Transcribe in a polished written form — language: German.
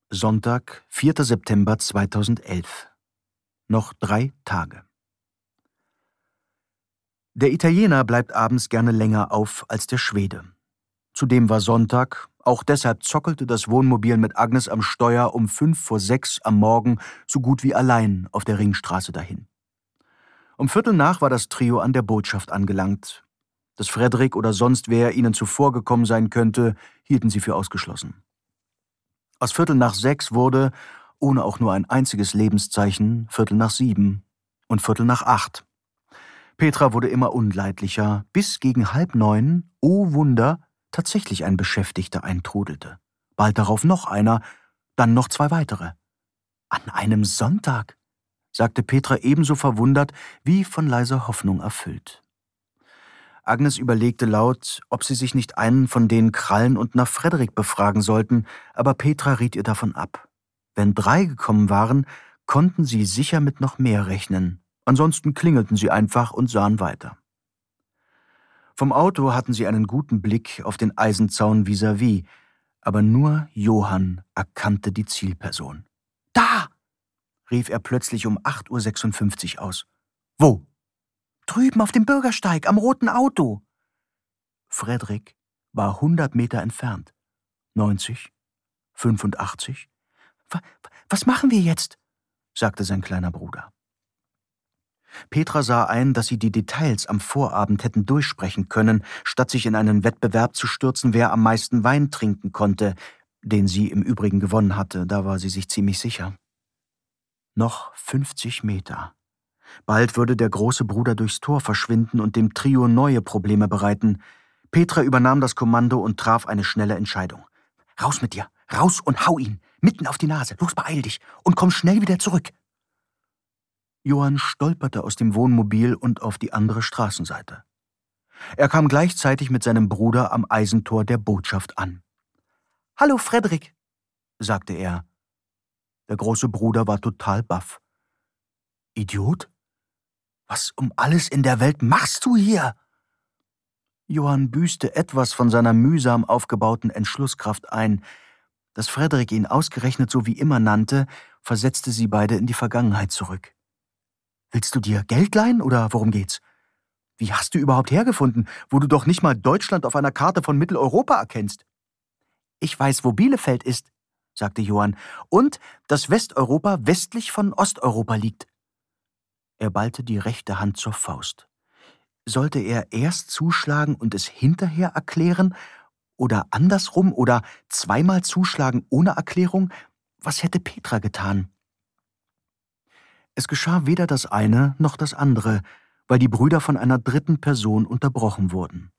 Sonntag, 4. September 2011. Noch 3 Tage. Der Italiener bleibt abends gerne länger auf als der Schwede. Zudem war Sonntag, auch deshalb zockelte das Wohnmobil mit Agnes am Steuer um 5:45 am Morgen so gut wie allein auf der Ringstraße dahin. Um 7:45 war das Trio an der Botschaft angelangt. Dass Frederik oder sonst wer ihnen zuvorgekommen sein könnte, hielten sie für ausgeschlossen. Aus 5:45 wurde, ohne auch nur ein einziges Lebenszeichen, 7:15 und 7:45. Petra wurde immer unleidlicher, bis gegen 8:30, oh Wunder, tatsächlich ein Beschäftigter eintrudelte. Bald darauf noch einer, dann noch 2 weitere. »An einem Sonntag«, sagte Petra ebenso verwundert wie von leiser Hoffnung erfüllt. Agnes überlegte laut, ob sie sich nicht einen von denen krallen und nach Frederik befragen sollten, aber Petra riet ihr davon ab. Wenn 3 gekommen waren, konnten sie sicher mit noch mehr rechnen. Ansonsten klingelten sie einfach und sahen weiter. Vom Auto hatten sie einen guten Blick auf den Eisenzaun vis-à-vis, aber nur Johann erkannte die Zielperson. »Da!« rief er plötzlich um 8:56 Uhr aus. »Wo?« »Drüben auf dem Bürgersteig, am roten Auto.« Frederik war 100 Meter entfernt. 90, 85. »Was machen wir jetzt?«, sagte sein kleiner Bruder. Petra sah ein, dass sie die Details am Vorabend hätten durchsprechen können, statt sich in einen Wettbewerb zu stürzen, wer am meisten Wein trinken konnte, den sie im Übrigen gewonnen hatte, da war sie sich ziemlich sicher. Noch 50 Meter. Bald würde der große Bruder durchs Tor verschwinden und dem Trio neue Probleme bereiten. Petra übernahm das Kommando und traf eine schnelle Entscheidung. »Raus mit dir! Raus und hau ihn! Mitten auf die Nase! Los, beeil dich! Und komm schnell wieder zurück!« Johann stolperte aus dem Wohnmobil und auf die andere Straßenseite. Er kam gleichzeitig mit seinem Bruder am Eisentor der Botschaft an. »Hallo, Frederik«, sagte er. Der große Bruder war total baff. »Idiot? Was um alles in der Welt machst du hier?« Johann büßte etwas von seiner mühsam aufgebauten Entschlusskraft ein. Dass Frederik ihn ausgerechnet so wie immer nannte, versetzte sie beide in die Vergangenheit zurück. »Willst du dir Geld leihen oder worum geht's? Wie hast du überhaupt hergefunden, wo du doch nicht mal Deutschland auf einer Karte von Mitteleuropa erkennst?« »Ich weiß, wo Bielefeld ist«, sagte Johann, »und dass Westeuropa westlich von Osteuropa liegt.« Er ballte die rechte Hand zur Faust. Sollte er erst zuschlagen und es hinterher erklären, oder andersrum, oder zweimal zuschlagen ohne Erklärung? Was hätte Petra getan? Es geschah weder das eine noch das andere, weil die Brüder von einer dritten Person unterbrochen wurden.